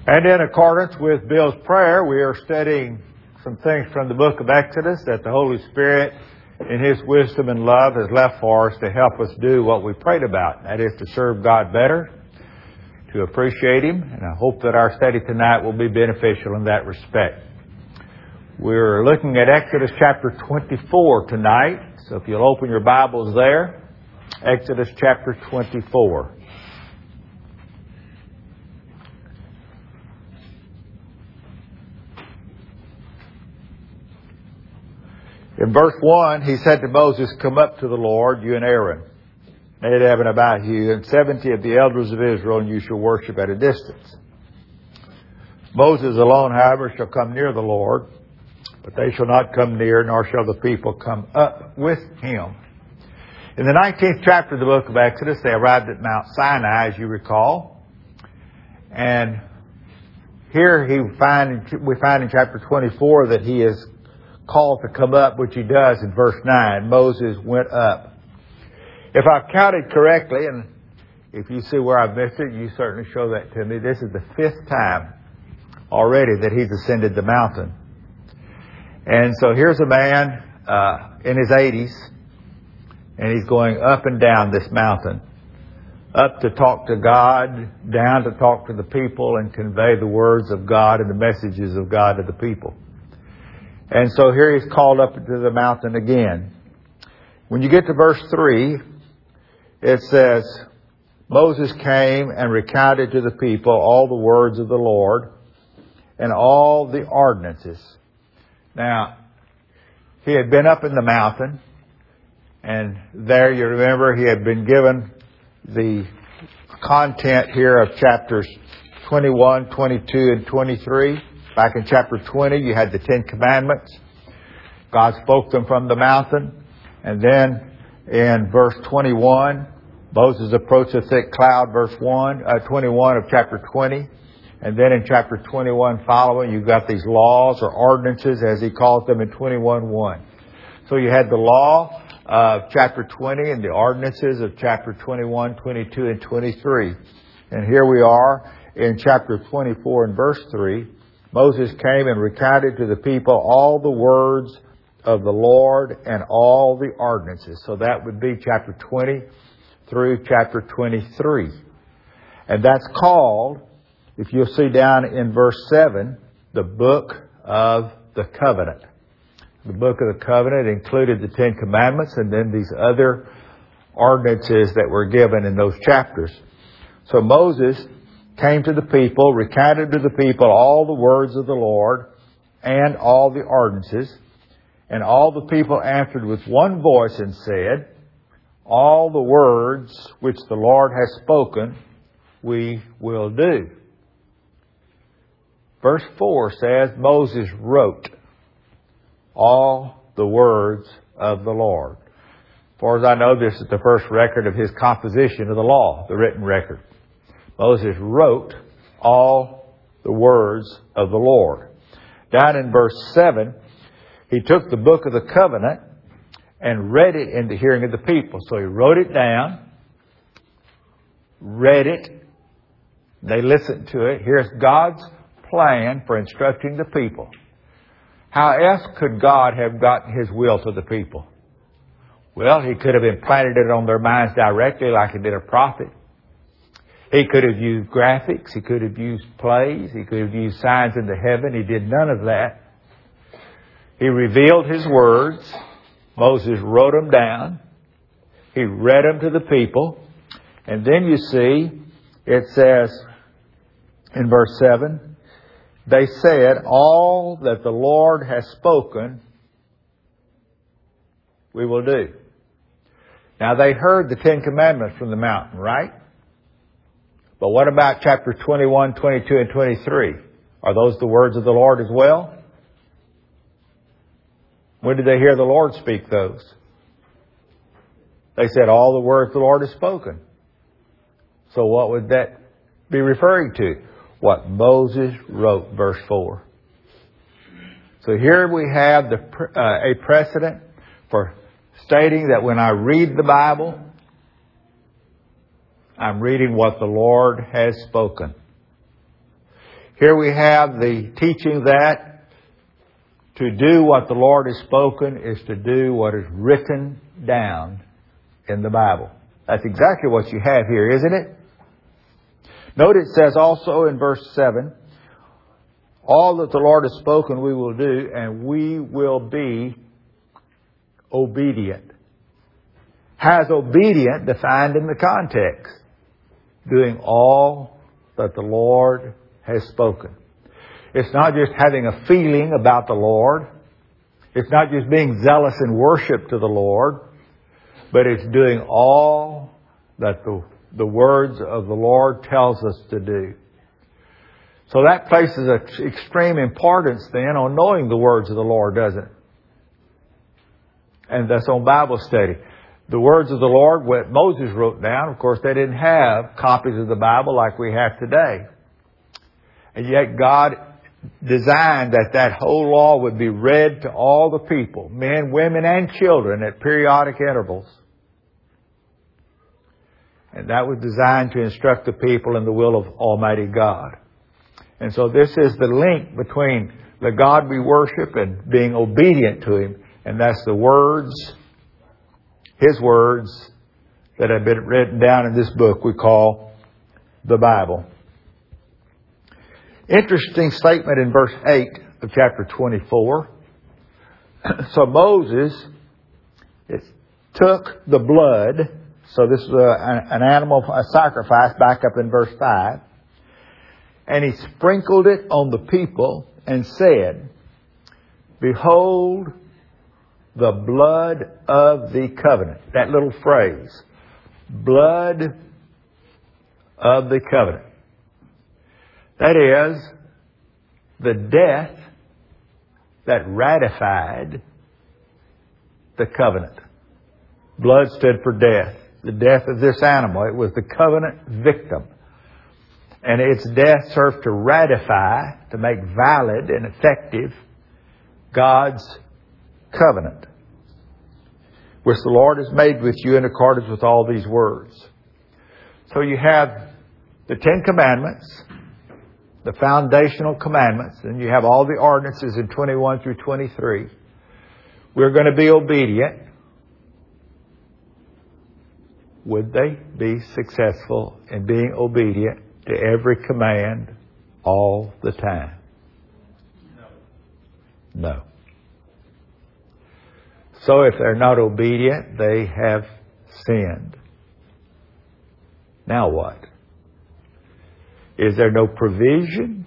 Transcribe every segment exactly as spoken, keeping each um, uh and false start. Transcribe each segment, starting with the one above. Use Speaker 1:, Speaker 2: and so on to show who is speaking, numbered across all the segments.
Speaker 1: And in accordance with Bill's prayer, we are studying some things from the book of Exodus that the Holy Spirit, in His wisdom and love, has left for us to help us do what we prayed about. That is to serve God better, to appreciate Him, and I hope that our study tonight will be beneficial in that respect. We're looking at Exodus chapter twenty-four tonight, so if you'll open your Bibles there, Exodus chapter twenty-four. In verse one, He said to Moses, "Come up to the Lord, you and Aaron, Nadab and Abihu, and seventy of the elders of Israel, and you shall worship at a distance. Moses alone, however, shall come near the Lord, but they shall not come near, nor shall the people come up with him." In the nineteenth chapter of the book of Exodus, they arrived at Mount Sinai, as you recall. And here he find, we find in chapter twenty-four that he is called to come up, which he does in verse nine. Moses went up. If I've counted correctly, and if you see where I've missed it, you certainly show that to me. This is the fifth time already that he's ascended the mountain. And so here's a man uh, in his eighties, and he's going up and down this mountain. Up to talk to God, down to talk to the people and convey the words of God and the messages of God to the people. And so here he's called up to the mountain again. When you get to verse three, it says, Moses came and recounted to the people all the words of the Lord and all the ordinances. Now, he had been up in the mountain, and there you remember he had been given the content here of chapters twenty-one, twenty-two, and twenty-three. Back in chapter twenty, you had the Ten Commandments. God spoke them from the mountain. And then in verse twenty-one, Moses approached a thick cloud, verse one, uh, twenty-one of chapter twenty. And then in chapter twenty-one following, you've got these laws or ordinances, as he calls them, in twenty-one one. So you had the law of chapter twenty and the ordinances of chapter twenty-one, twenty-two, and twenty-three. And here we are in chapter twenty-four and verse three. Moses came and recounted to the people all the words of the Lord and all the ordinances. So that would be chapter twenty through chapter twenty-three. And that's called, if you'll see down in verse seven, the book of the covenant. The book of the covenant included the Ten Commandments and then these other ordinances that were given in those chapters. So Moses came to the people, recounted to the people all the words of the Lord and all the ordinances. And all the people answered with one voice and said, "All the words which the Lord has spoken, we will do." Verse four says, Moses wrote all the words of the Lord. As far as I know, this is the first record of his composition of the law, the written record. Moses wrote all the words of the Lord. Down in verse seven, he took the book of the covenant and read it in the hearing of the people. So he wrote it down, read it, they listened to it. Here's God's plan for instructing the people. How else could God have gotten His will to the people? Well, He could have implanted it on their minds directly like He did a prophet. He could have used graphics. He could have used plays. He could have used signs in the heaven. He did none of that. He revealed His words. Moses wrote them down. He read them to the people. And then you see, it says in verse seven, they said, "All that the Lord has spoken, we will do." Now they heard the Ten Commandments from the mountain, right? But what about chapter twenty-one, twenty-two, and twenty-three? Are those the words of the Lord as well? When did they hear the Lord speak those? They said, all the words the Lord has spoken. So what would that be referring to? What Moses wrote, verse four. So here we have the uh, a precedent for stating that when I read the Bible, I'm reading what the Lord has spoken. Here we have the teaching that to do what the Lord has spoken is to do what is written down in the Bible. That's exactly what you have here, isn't it? Note it says also in verse seven, all that the Lord has spoken we will do, and we will be obedient. Has obedient defined in the context? Doing all that the Lord has spoken. It's not just having a feeling about the Lord. It's not just being zealous in worship to the Lord. But it's doing all that the, the words of the Lord tells us to do. So that places an extreme importance then on knowing the words of the Lord, doesn't it? And that's on Bible study. The words of the Lord, what Moses wrote down, of course, they didn't have copies of the Bible like we have today. And yet God designed that that whole law would be read to all the people, men, women, and children at periodic intervals. And that was designed to instruct the people in the will of Almighty God. And so this is the link between the God we worship and being obedient to Him. And that's the words, His words, that have been written down in this book we call the Bible. Interesting statement in verse eight of chapter twenty-four. So Moses it took the blood. So this is a, an animal a sacrifice back up in verse five. And he sprinkled it on the people and said, behold the blood of the covenant. That little phrase. Blood of the covenant. That is, the death that ratified the covenant. Blood stood for death. The death of this animal. It was the covenant victim. And its death served to ratify, to make valid and effective God's covenant, which the Lord has made with you in accordance with all these words. So you have the Ten Commandments, the foundational commandments, and you have all the ordinances in twenty-one through twenty-three. We're going to be obedient. Would they be successful in being obedient to every command all the time? No. No. So if they're not obedient, they have sinned. Now what? Is there no provision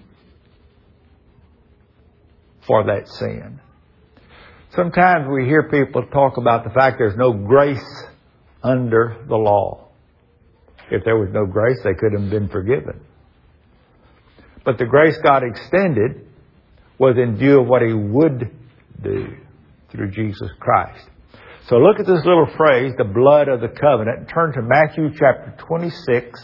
Speaker 1: for that sin? Sometimes we hear people talk about the fact there's no grace under the law. If there was no grace, they couldn't have been forgiven. But the grace God extended was in view of what He would do through Jesus Christ. So look at this little phrase, the blood of the covenant. Turn to Matthew chapter twenty-six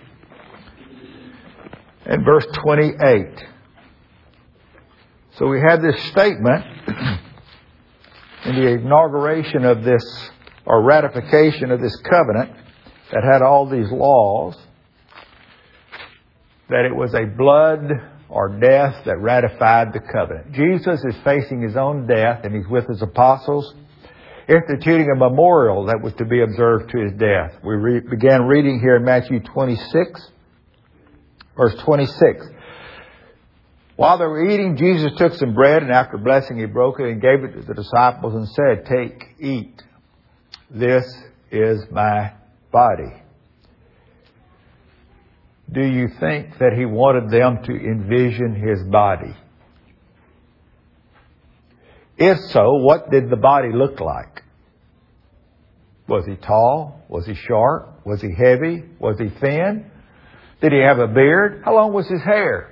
Speaker 1: and verse twenty-eight. So we have this statement in the inauguration of this, or ratification of this covenant that had all these laws, that it was a blood or death that ratified the covenant. Jesus is facing His own death, and He's with His apostles, instituting a memorial that was to be observed to His death. We re- began reading here in Matthew twenty-six, verse twenty-six. While they were eating, Jesus took some bread, and after blessing, He broke it and gave it to the disciples and said, take, eat. This is my body. Do you think that He wanted them to envision His body? If so, what did the body look like? Was He tall? Was He short? Was He heavy? Was He thin? Did He have a beard? How long was His hair?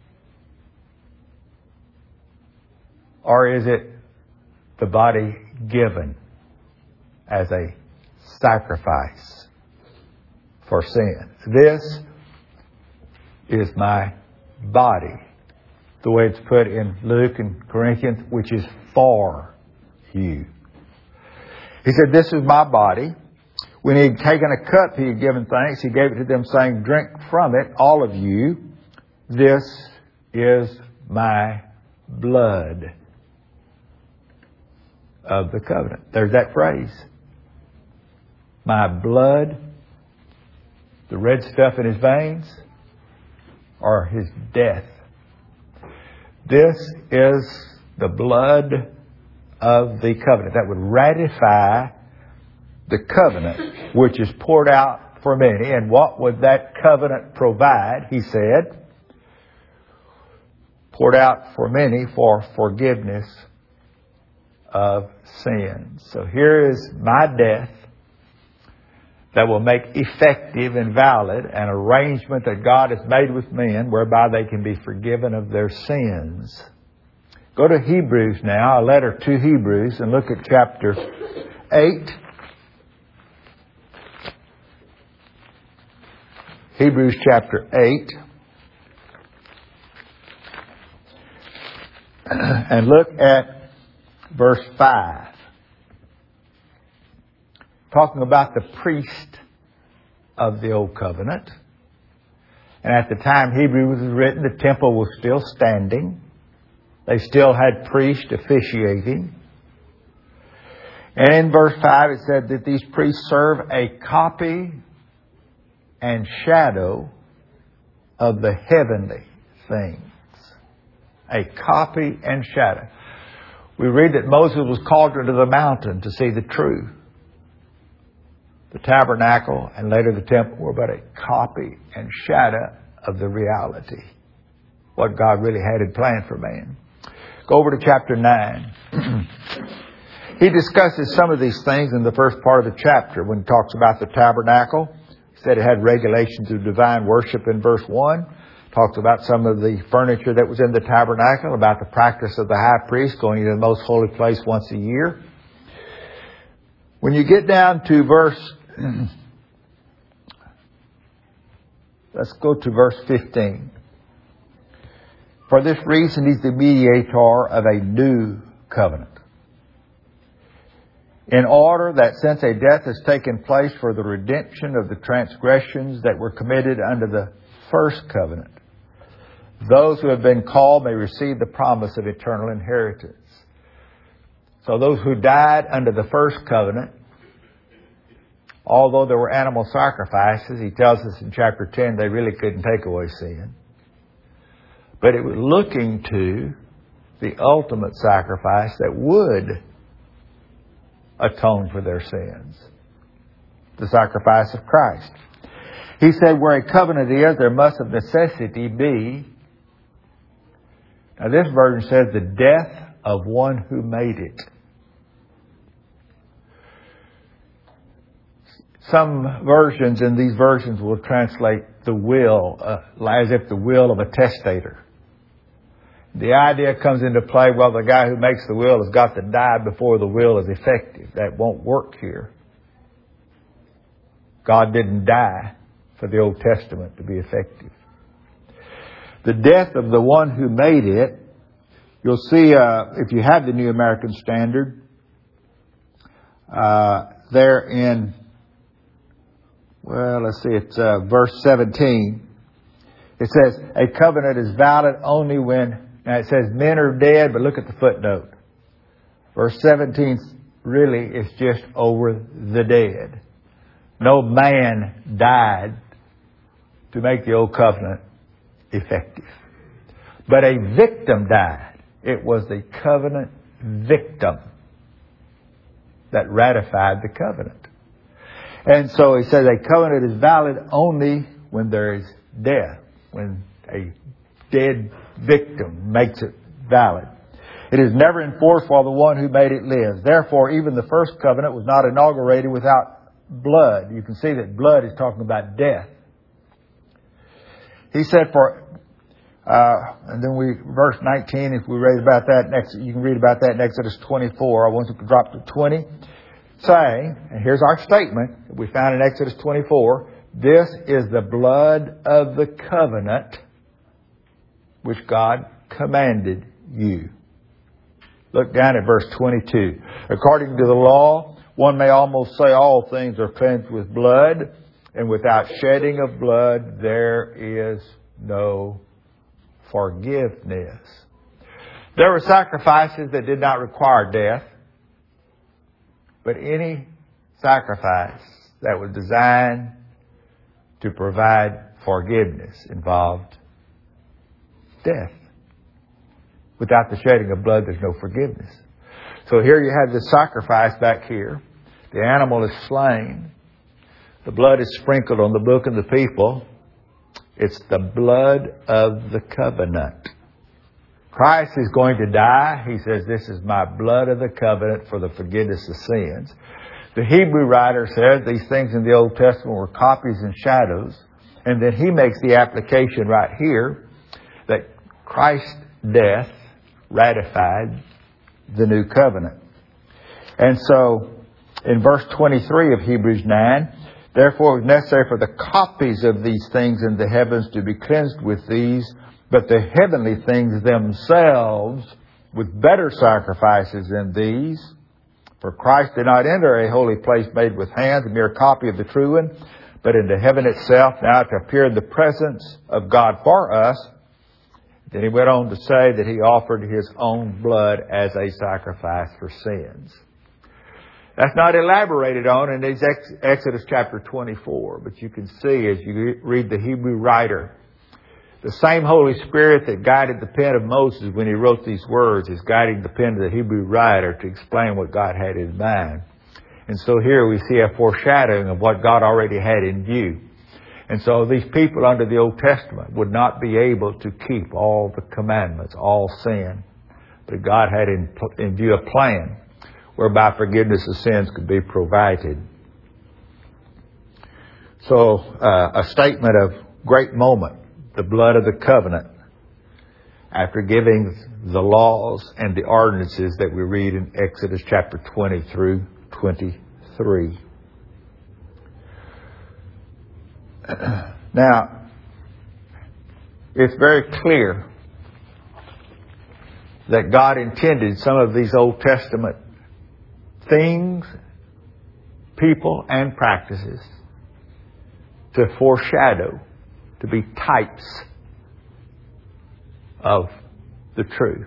Speaker 1: Or is it the body given as a sacrifice for sin? This is my body. The way it's put in Luke and Corinthians, which is for you. He said, this is my body. When He had taken a cup, He had given thanks. He gave it to them saying, drink from it, all of you. This is my blood of the covenant. There's that phrase. My blood, the red stuff in his veins, or his death. This is the blood of the covenant that would ratify the covenant which is poured out for many. And what would that covenant provide? He said, poured out for many for forgiveness of sins. So here is my death that will make effective and valid an arrangement that God has made with men whereby they can be forgiven of their sins. Go to Hebrews now, a letter to Hebrews, and look at chapter eight. Hebrews chapter eight. And look at verse five. Talking about the priest of the Old Covenant. And at the time Hebrews was written, the temple was still standing. They still had priests officiating. And in verse five it said that these priests serve a copy and shadow of the heavenly things. A copy and shadow. We read that Moses was called to the mountain to see the true. The tabernacle and later the temple were but a copy and shadow of the reality. What God really had in plan for man. Go over to chapter nine. He discusses some of these things in the first part of the chapter when he talks about the tabernacle. He said it had regulations of divine worship in verse one. Talks about some of the furniture that was in the tabernacle, about the practice of the high priest going into the most holy place once a year. When you get down to verse, let's go to verse fifteen. For this reason he's the mediator of a new covenant. In order that since a death has taken place for the redemption of the transgressions that were committed under the first covenant, those who have been called may receive the promise of eternal inheritance. So those who died under the first covenant, although there were animal sacrifices, he tells us in chapter ten, they really couldn't take away sin. But it was looking to the ultimate sacrifice that would atone for their sins. The sacrifice of Christ. He said, where a covenant is, there must of necessity be. Now this version says the death of one who made it. Some versions in these versions will translate the will uh, as if the will of a testator. The idea comes into play, well, the guy who makes the will has got to die before the will is effective. That won't work here. God didn't die for the Old Testament to be effective. The death of the one who made it, you'll see, uh, if you have the New American Standard, uh, there in, well, let's see, it's uh, verse seventeen. It says, a covenant is valid only when, now it says men are dead, but look at the footnote. Verse seventeen really is just over the dead. No man died to make the old covenant effective. But a victim died. It was the covenant victim that ratified the covenant. And so he says a covenant is valid only when there is death, when a dead victim makes it valid. It is never enforced while the one who made it lives. Therefore, even the first covenant was not inaugurated without blood. You can see that blood is talking about death. He said for, uh, and then we, verse nineteen, if we read about that next, you can read about that in Exodus twenty-four. I want to drop to twenty. Saying, and here's our statement that we found in Exodus twenty-four, this is the blood of the covenant which God commanded you. Look down at verse twenty-two. According to the law, one may almost say all things are cleansed with blood, and without shedding of blood there is no forgiveness. There were sacrifices that did not require death, but any sacrifice that was designed to provide forgiveness involved death. Without the shedding of blood, there's no forgiveness. So here you have the sacrifice back here. The animal is slain. The blood is sprinkled on the book and the people. It's the blood of the covenant. Christ is going to die. He says, this is my blood of the covenant for the forgiveness of sins. The Hebrew writer says these things in the Old Testament were copies and shadows. And then he makes the application right here that Christ's death ratified the new covenant. And so in verse twenty-three of Hebrews nine, therefore it was necessary for the copies of these things in the heavens to be cleansed with these, but the heavenly things themselves with better sacrifices than these. For Christ did not enter a holy place made with hands, a mere copy of the true one, but into heaven itself, now to appear in the presence of God for us. Then he went on to say that he offered his own blood as a sacrifice for sins. That's not elaborated on in Exodus chapter twenty-four, but you can see as you read the Hebrew writer, the same Holy Spirit that guided the pen of Moses when he wrote these words is guiding the pen of the Hebrew writer to explain what God had in mind. And so here we see a foreshadowing of what God already had in view. And so these people under the Old Testament would not be able to keep all the commandments, all sin. But God had in, in view a plan whereby forgiveness of sins could be provided. So uh, a statement of great moment, the blood of the covenant, after giving the laws and the ordinances that we read in Exodus chapter twenty through twenty-three. Now, it's very clear that God intended some of these Old Testament things, people, and practices to foreshadow, to be types of the true.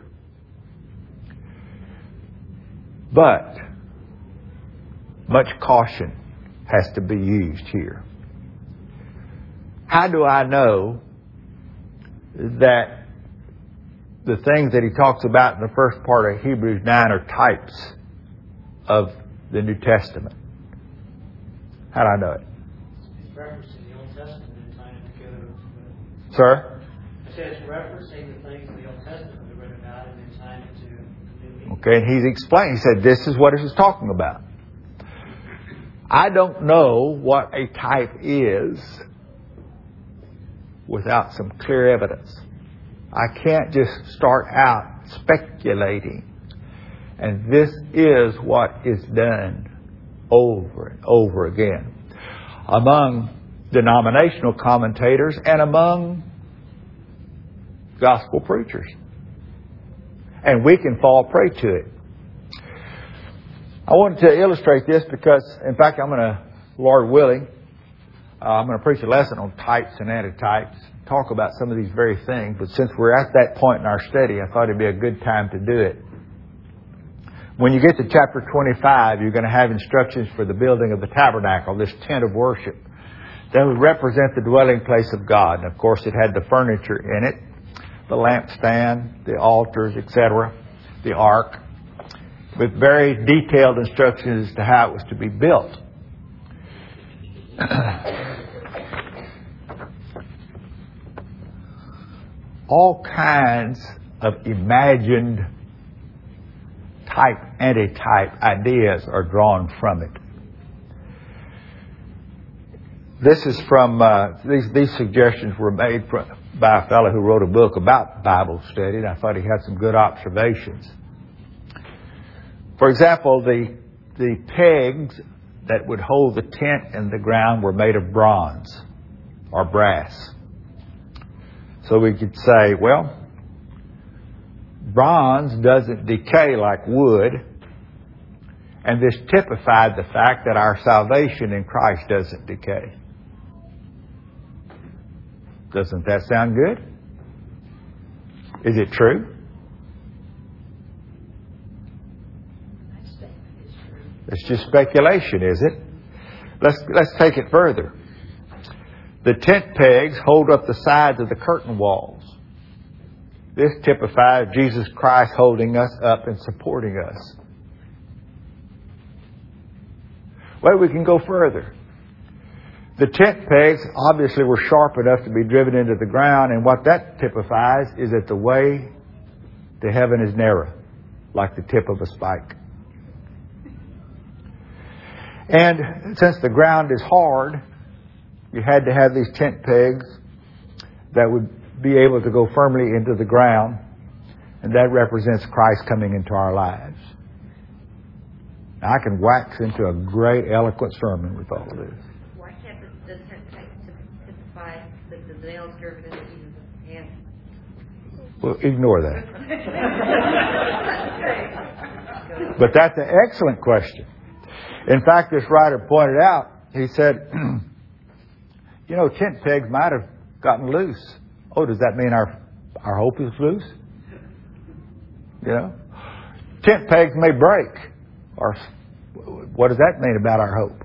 Speaker 1: But much caution has to be used here. How do I know that the things that he talks about in the first part of Hebrews nine are types of the New Testament? How do I know it?
Speaker 2: It's referencing the Old Testament and tying it together.
Speaker 1: Sir?
Speaker 2: I said it's referencing the things in the Old Testament that read about and then tying it to the New Meaning.
Speaker 1: Okay, and he's explained. He said, this is what it is talking about. I don't know what a type is without some clear evidence. I can't just start out speculating. And this is what is done over and over again among denominational commentators and among gospel preachers. And we can fall prey to it. I wanted to illustrate this because, in fact, I'm going to, Lord willing, uh, I'm going to preach a lesson on types and antitypes, talk about some of these very things. But since we're at that point in our study, I thought it'd be a good time to do it. When you get to chapter twenty-five, you're going to have instructions for the building of the tabernacle, this tent of worship that would represent the dwelling place of God. And of course, it had the furniture in it, the lampstand, the altars, et cetera, the ark, with very detailed instructions as to how it was to be built. All kinds of imagined type, antitype ideas are drawn from it. This is from, uh, these, these suggestions were made from, by a fellow who wrote a book about Bible study, and I thought he had some good observations. For example, the, the pegs that would hold the tent in the ground were made of bronze or brass. So we could say, well, bronze doesn't decay like wood, and this typified the fact that our salvation in Christ doesn't decay. Doesn't that sound good? Is it true? It's just speculation, is it? Let's, let's take it further. The tent pegs hold up the sides of the curtain walls. This typifies Jesus Christ holding us up and supporting us. Well, we can go further. The tent pegs obviously were sharp enough to be driven into the ground, and what that typifies is that the way to heaven is narrow, like the tip of a spike. And since the ground is hard, you had to have these tent pegs that would be able to go firmly into the ground, and that represents Christ coming into our lives. Now, I can wax into a great, eloquent sermon with all of this.
Speaker 3: Why can't the, the tent peg typify that the nails driven into Jesus' hands?
Speaker 1: Well, ignore that. But that's an excellent question. In fact, this writer pointed out, he said, you know, tent pegs might have gotten loose. Oh, does that mean our our hope is loose? You know? Tent pegs may break. Or what does that mean about our hope?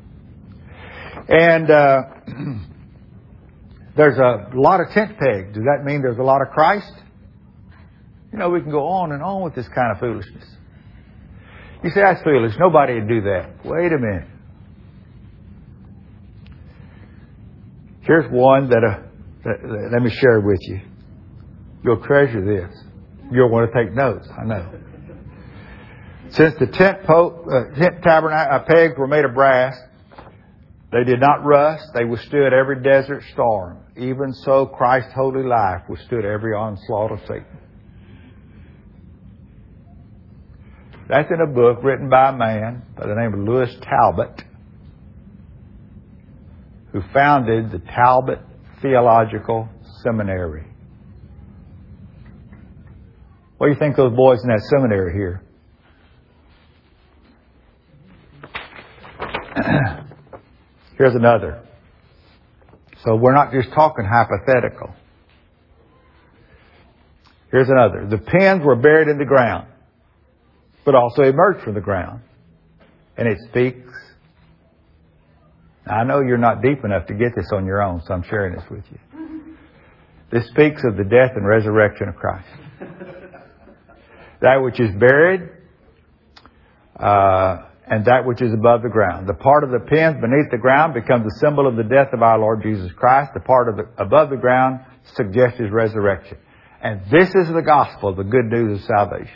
Speaker 1: And uh, there's a lot of tent pegs. Does that mean there's a lot of Christ? You know, we can go on and on with this kind of foolishness. You say, that's foolish. Nobody would do that. Wait a minute. Here's one that, uh, that, that let me share with you. You'll treasure this. You'll want to take notes, I know. Since the tent, po- uh, tent tabernacle uh, pegs were made of brass, they did not rust. They withstood every desert storm. Even so, Christ's holy life withstood every onslaught of Satan. That's in a book written by a man by the name of Lewis Talbot, who founded the Talbot Theological Seminary. What do you think those boys in that seminary hear? Here's another. So we're not just talking hypothetical. Here's another. The pens were buried in the ground, but also emerged from the ground. And it speaks. Now, I know you're not deep enough to get this on your own, so I'm sharing this with you. This speaks of the death and resurrection of Christ. That which is buried, uh, and that which is above the ground. The part of the pens beneath the ground becomes a symbol of the death of our Lord Jesus Christ. The part of the, above the ground suggests His resurrection. And this is the gospel, the good news of salvation.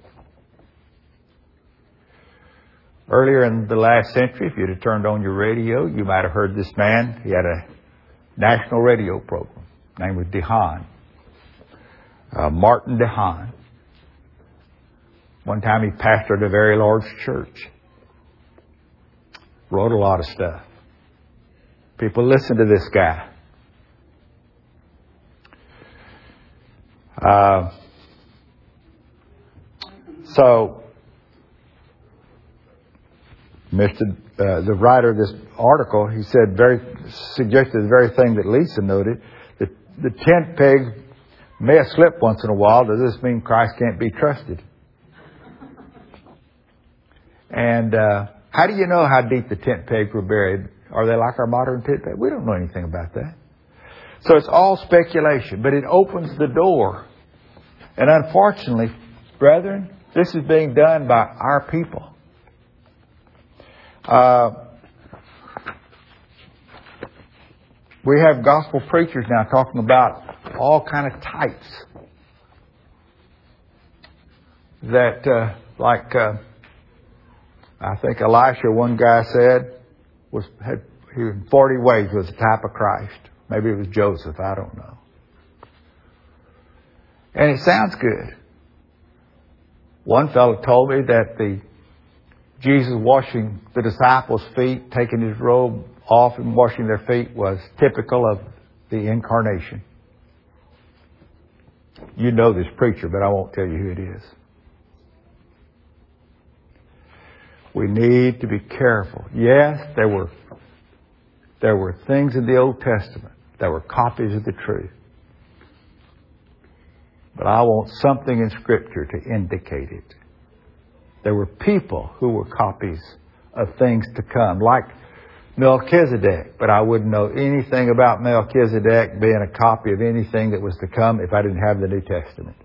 Speaker 1: Earlier in the last century, if you'd have turned on your radio, you might have heard this man. He had a national radio program. His name was DeHaan. Uh, Martin DeHaan. One time he pastored a very large church. Wrote a lot of stuff. People listened to this guy. Uh, so, Mister Uh, the writer of this article, he said, very suggested the very thing that Lisa noted. The, the tent peg may have slipped once in a while. Does this mean Christ can't be trusted? And uh, how do you know how deep the tent pegs were buried? Are they like our modern tent pegs? We don't know anything about that. So it's all speculation, but it opens the door. And unfortunately, brethren, this is being done by our people. Uh, we have gospel preachers now talking about all kind of types that, uh, like uh, I think Elisha, one guy said, was had he in forty ways was a type of Christ. Maybe it was Joseph. I don't know. And it sounds good. One fellow told me that the Jesus washing the disciples' feet, taking His robe off and washing their feet was typical of the incarnation. You know this preacher, but I won't tell you who it is. We need to be careful. Yes, there were there were things in the Old Testament that were copies of the truth. But But I want something in Scripture to indicate it. There were people who were copies of things to come, like Melchizedek. But I wouldn't know anything about Melchizedek being a copy of anything that was to come if I didn't have the New Testament.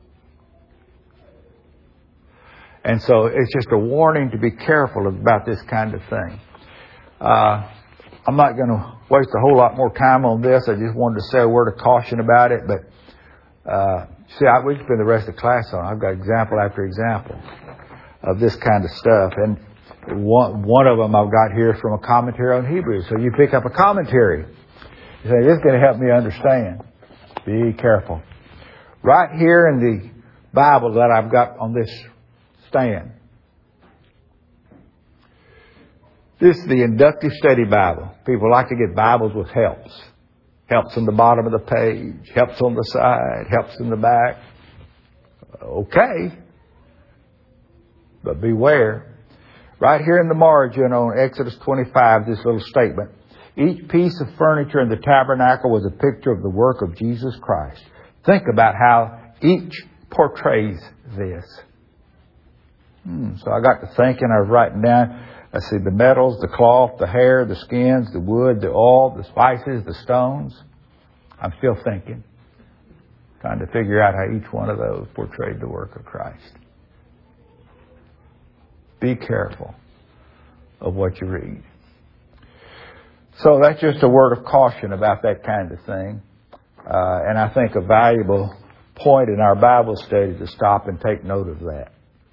Speaker 1: And so it's just a warning to be careful about this kind of thing. Uh, I'm not going to waste a whole lot more time on this. I just wanted to say a word of caution about it. But uh, see, I, we can spend the rest of the class on it. I've got example after example of this kind of stuff. And one, one of them I've got here from a commentary on Hebrews. So you pick up a commentary. You say, this is going to help me understand. Be careful. Right here in the Bible that I've got on this stand. This is the Inductive Study Bible. People like to get Bibles with helps. Helps on the bottom of the page. Helps on the side. Helps in the back. Okay. But beware. Right here in the margin on Exodus twenty-five, this little statement. Each piece of furniture in the tabernacle was a picture of the work of Jesus Christ. Think about how each portrays this. Hmm, so I got to thinking, I was writing down, I see the metals, the cloth, the hair, the skins, the wood, the oil, the spices, the stones. I'm still thinking, trying to figure out how each one of those portrayed the work of Christ. Be careful of what you read. So that's just a word of caution about that kind of thing. Uh, and I think a valuable point in our Bible study to stop and take note of that.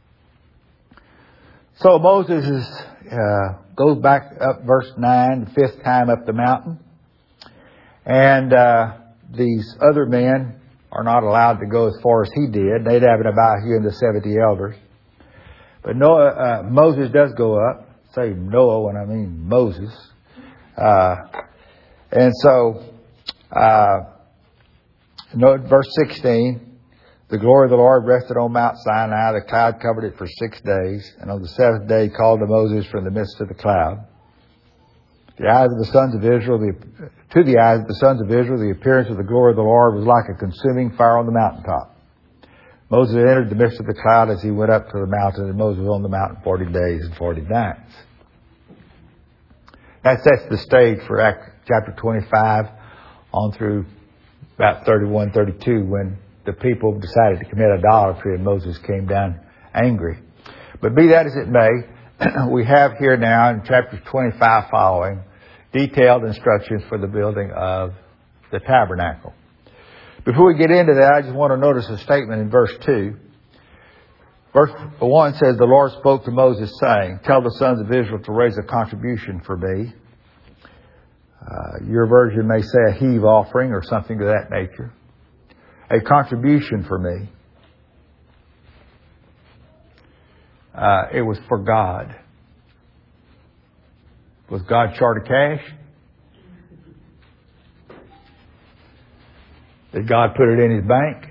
Speaker 1: So Moses is, uh, goes back up verse nine, the fifth time up the mountain. And uh, these other men are not allowed to go as far as he did. Nadab and Abihu and the seventy elders. But Noah, uh, Moses does go up. Say Noah when I mean Moses. Uh, and so, uh, note verse sixteen. The glory of the Lord rested on Mount Sinai. The cloud covered it for six days. And on the seventh day he called to Moses from the midst of the cloud. The eyes of the sons of Israel, the, to the eyes of the sons of Israel, the appearance of the glory of the Lord was like a consuming fire on the mountaintop. Moses entered the midst of the cloud as he went up to the mountain, and Moses was on the mountain forty days and forty nights. That sets the stage for chapter twenty-five on through about thirty-one, thirty-two, when the people decided to commit idolatry and Moses came down angry. But be that as it may, we have here now in chapters twenty-five following detailed instructions for the building of the tabernacle. Before we get into that, I just want to notice a statement in verse two. Verse one says, the Lord spoke to Moses saying, tell the sons of Israel to raise a contribution for me. Uh, your version may say a heave offering or something of that nature. A contribution for me. Uh, it was for God. Was God short of cash? Did God put it in His bank?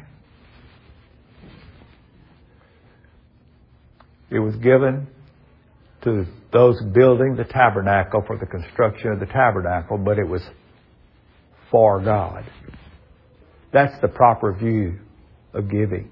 Speaker 1: It was given to those building the tabernacle for the construction of the tabernacle, but it was for God. That's the proper view of giving.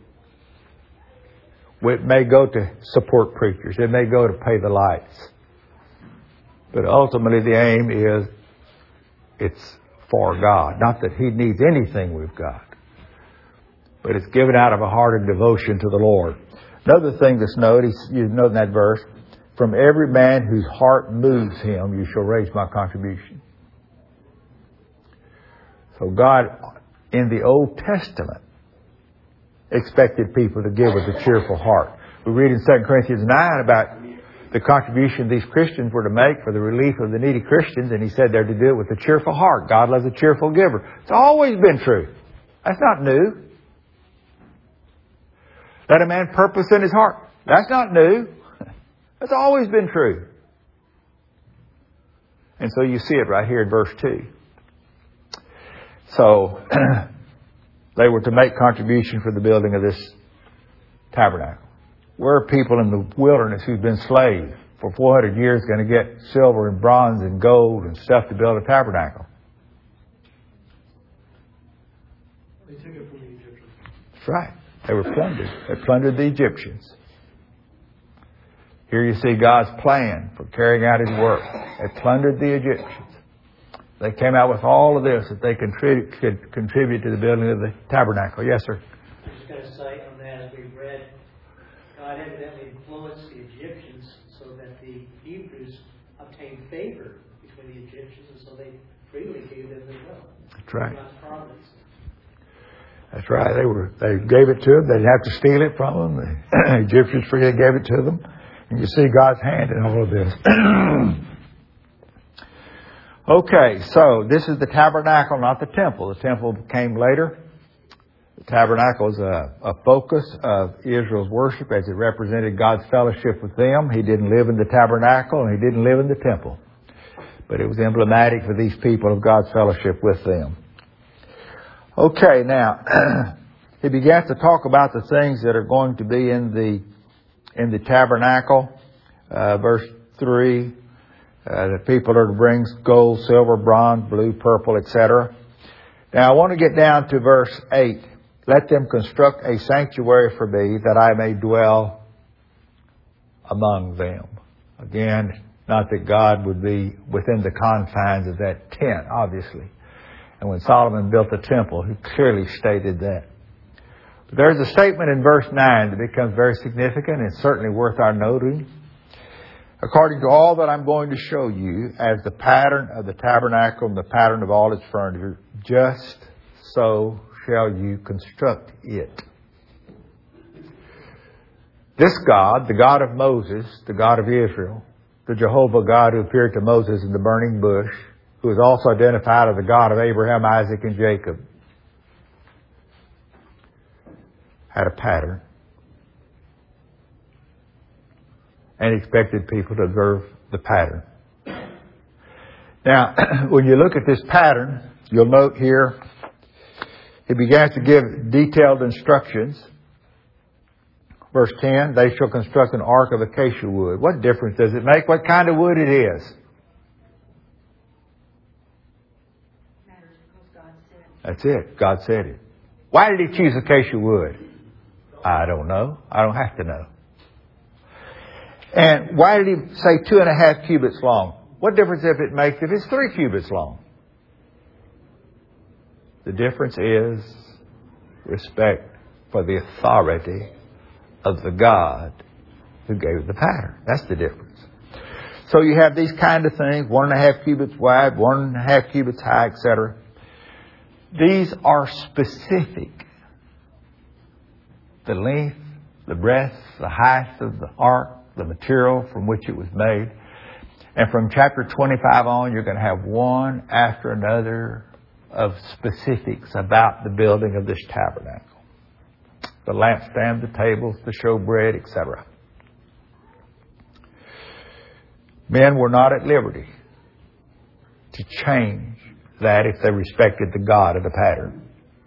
Speaker 1: It may go to support preachers. It may go to pay the lights. But ultimately the aim is it's for God. Not that He needs anything we've got. But it's given out of a heart of devotion to the Lord. Another thing that's noted, you note in that verse, from every man whose heart moves him, you shall raise my contribution. So God, in the Old Testament, expected people to give with a cheerful heart. We read in Second Corinthians nine about the contribution these Christians were to make for the relief of the needy Christians, and he said they're to do it with a cheerful heart. God loves a cheerful giver. It's always been true. That's not new. Let a man purpose in his heart. That's not new. That's always been true. And so you see it right here in verse two. So, they were to make contribution for the building of this tabernacle. Where are people in the wilderness who've been slaves for four hundred years going to get silver and bronze and gold and stuff to build a tabernacle?
Speaker 2: They took it from the Egyptians.
Speaker 1: That's right. They were plundered. They plundered the Egyptians. Here you see God's plan for carrying out His work. They plundered the Egyptians. They came out with all of this that they contribute, could contribute to the building of the tabernacle. Yes, sir?
Speaker 2: I'm just going to say on that, as we've read, God evidently influenced the Egyptians so that the Hebrews obtained favor between the Egyptians, and so they freely gave them as well.
Speaker 1: That's right.
Speaker 2: God's providence.
Speaker 1: That's right. They were. They gave it to them. They didn't have to steal it from them. The Egyptians freely gave it to them. And you see God's hand in all of this. Okay, so this is the tabernacle, not the temple. The temple came later. The tabernacle is a, a focus of Israel's worship as it represented God's fellowship with them. He didn't live in the tabernacle and He didn't live in the temple. But it was emblematic for these people of God's fellowship with them. Okay, now, he began to talk about the things that are going to be in the in the tabernacle. Uh, verse three, uh, the people are to bring gold, silver, bronze, blue, purple, et cetera. Now, I want to get down to verse eight. Let them construct a sanctuary for me that I may dwell among them. Again, not that God would be within the confines of that tent, obviously. And when Solomon built the temple, he clearly stated that. But there's a statement in verse nine that becomes very significant and certainly worth our noting. According to all that I'm going to show you as the pattern of the tabernacle and the pattern of all its furniture, just so shall you construct it. This God, the God of Moses, the God of Israel, the Jehovah God who appeared to Moses in the burning bush, who is also identified as the God of Abraham, Isaac, and Jacob, had a pattern and expected people to observe the pattern. Now, when you look at this pattern, you'll note here, he began to give detailed instructions. Verse ten, they shall construct an ark of acacia wood. What difference does it make what kind of wood it is? That's it. God said it. Why did He choose acacia wood? I don't know. I don't have to know. And why did He say two and a half cubits long? What difference if it makes if it's three cubits long? The difference is respect for the authority of the God who gave the pattern. That's the difference. So you have these kind of things, one and a half cubits wide, one and a half cubits high, et cetera. These are specific. The length, the breadth, the height of the ark, the material from which it was made. And from chapter twenty-five on, you're going to have one after another of specifics about the building of this tabernacle. The lampstand, the tables, the showbread, et cetera. Men were not at liberty to change that if they respected the God of the pattern.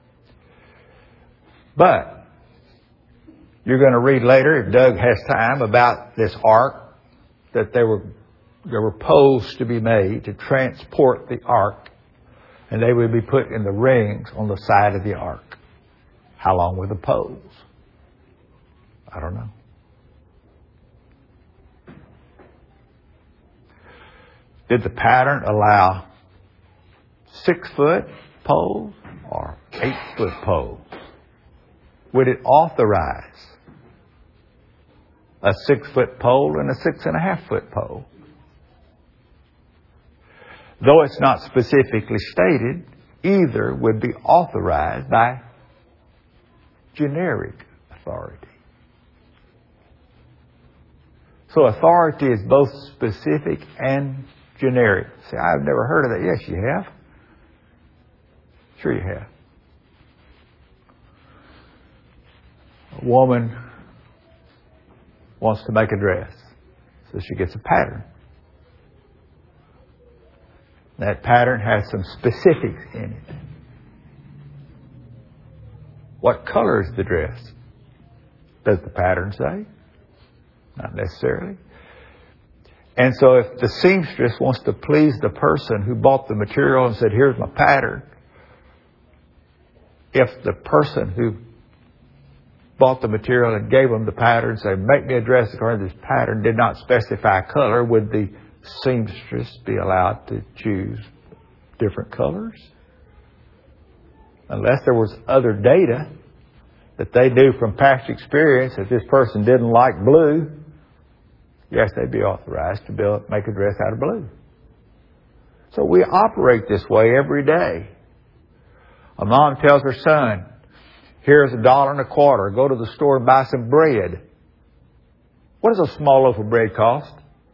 Speaker 1: But you're going to read later, if Doug has time, about this ark that they were there were poles to be made to transport the ark, and they would be put in the rings on the side of the ark. How long were the poles? I don't know. Did the pattern allow six foot poles or eight foot poles? Would it authorize a six foot pole and a six and a half foot pole? Though it's not specifically stated, either would be authorized by generic authority. So authority is both specific and generic. See, I've never heard of that. Yes, you have. Sure you have. A woman wants to make a dress, so she gets a pattern. That pattern has some specifics in it. What color is the dress? Does the pattern say? Not necessarily. And so if the seamstress wants to please the person who bought the material and said, here's my pattern, if the person who bought the material and gave them the pattern, say, make me a dress according to this pattern, did not specify color, would the seamstress be allowed to choose different colors? Unless there was other data that they knew from past experience that this person didn't like blue, yes, they'd be authorized to build, make a dress out of blue. So we operate this way every day. A mom tells her son, here's a dollar and a quarter. Go to the store and buy some bread. What does a small loaf of bread cost?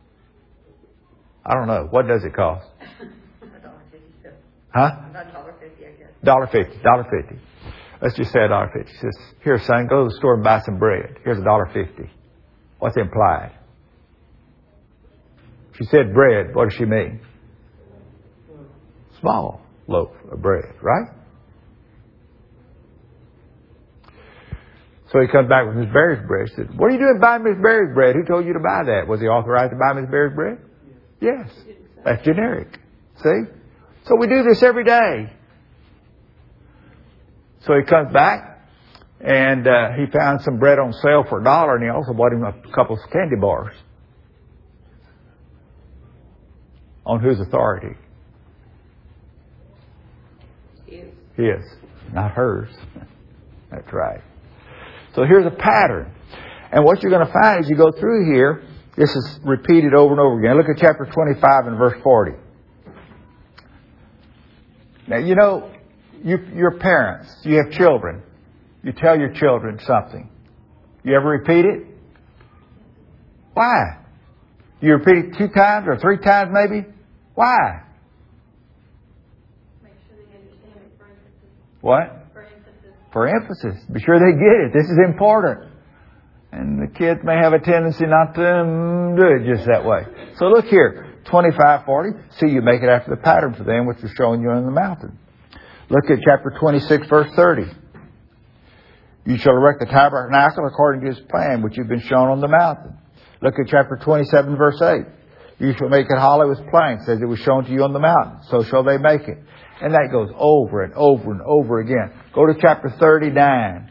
Speaker 1: I don't know. What does it cost?
Speaker 3: a dollar fifty.
Speaker 1: Huh?
Speaker 3: About dollar fifty, I guess.
Speaker 1: Dollar fifty. Dollar fifty. Let's just say a dollar fifty. She says, here, son, go to the store and buy some bread. Here's a dollar fifty. What's implied? She said bread. What does she mean? Small loaf of bread, right? So he comes back with Miss Berry's bread. He said, what are you doing buying Miss Berry's bread? Who told you to buy that? Was he authorized to buy Miss Berry's bread? Yes. That's generic. See? So we do this every day. So he comes back and uh, he found some bread on sale for a dollar, and he also bought him a couple of candy bars. On whose authority?
Speaker 3: His.
Speaker 1: His, not hers. That's right. So here's a pattern. And what you're going to find as you go through here, this is repeated over and over again. Look at chapter twenty-five and verse forty. Now, you know, you, your parents, you have children. You tell your children something. You ever repeat it? Why? You repeat it two times or three times maybe? Why?
Speaker 4: Make sure they understand it for emphasis.
Speaker 1: What?
Speaker 4: For emphasis.
Speaker 1: For emphasis. Be sure they get it. This is important. And the kids may have a tendency not to um, do it just that way. So look here. twenty-five, forty. See, you make it after the pattern for them, which was showing you on the mountain. Look at chapter twenty-six, verse thirty. You shall erect the tabernacle according to his plan, which you've been shown on the mountain. Look at chapter twenty-seven, verse eight. You shall make it hollow with planks, as it was shown to you on the mountain. So shall they make it. And that goes over and over and over again. Go to chapter thirty-nine.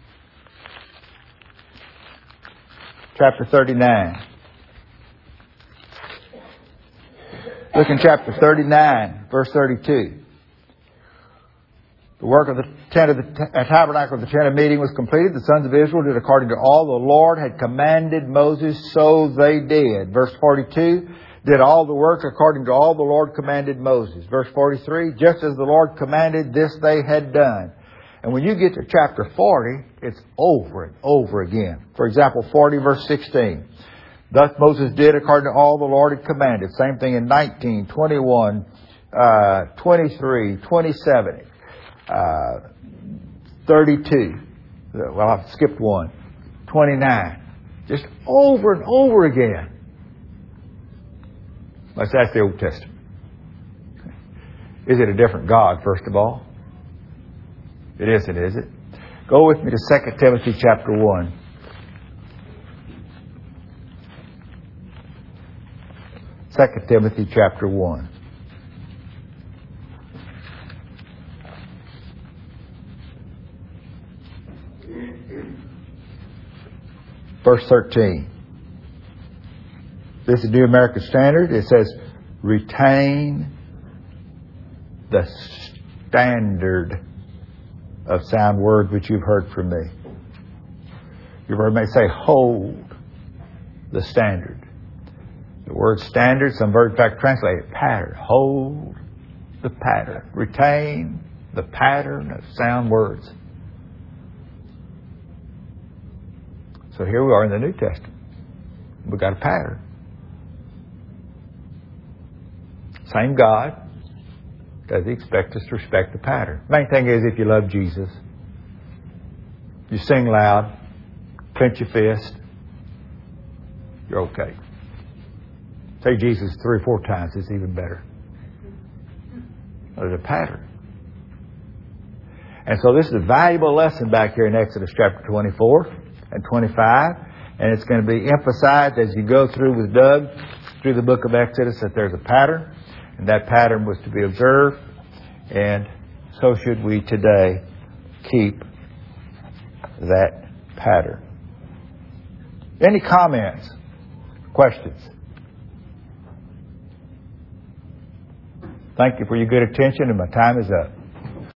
Speaker 1: Chapter thirty-nine. Look in chapter thirty-nine, verse thirty-two. The work of the tent of the t- tabernacle of the tent of meeting was completed. The sons of Israel did according to all the Lord had commanded Moses, so they did. Verse forty-two, did all the work according to all the Lord commanded Moses. Verse forty-three, just as the Lord commanded, this they had done. And when you get to chapter forty, it's over and over again. For example, forty verse sixteen. Thus Moses did according to all the Lord had commanded. Same thing in nineteen, twenty-one, uh, twenty-three, twenty-seven. Uh, thirty-two. Well, I've skipped one. twenty-nine. Just over and over again. That's the Old Testament. Is it a different God, first of all? It isn't, is it? Go with me to Second Timothy chapter one. Second Timothy chapter one. Verse thirteen. This is the New American Standard. It says, retain the standard of sound words which you've heard from me. You've heard me say, hold the standard. The word standard, some versions in fact translate it pattern. Hold the pattern. Retain the pattern of sound words. So here we are in the New Testament. We've got a pattern. Same God. Does He expect us to respect the pattern? Main thing is if you love Jesus, you sing loud, clench your fist, you're okay. Say Jesus three or four times, it's even better. There's a pattern. And so this is a valuable lesson back here in Exodus chapter twenty-four and twenty-five. And it's going to be emphasized as you go through with Doug, through the book of Exodus, that there's a pattern. And that pattern was to be observed. And so should we today keep that pattern. Any comments? Questions? Thank you for your good attention, and my time is up.